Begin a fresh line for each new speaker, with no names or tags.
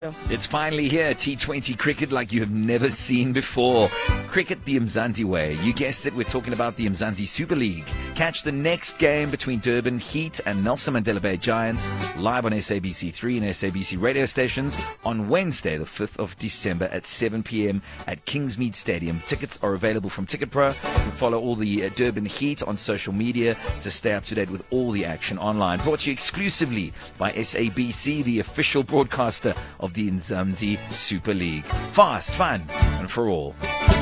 It's finally here, T20 cricket like you have never seen before. Cricket the Mzansi way. You guessed it, we're talking about the Mzansi Super League. Catch the next game between Durban Heat and Nelson Mandela Bay Giants live on SABC3 and SABC radio stations on Wednesday, the 5th of December at 7 p.m. at Kingsmead Stadium. Tickets are available from TicketPro. You can follow all the Durban Heat on social media to stay up to date with all the action online. Brought to you exclusively by SABC, the official broadcaster of the Mzansi Super League. Fast, fun, and for all.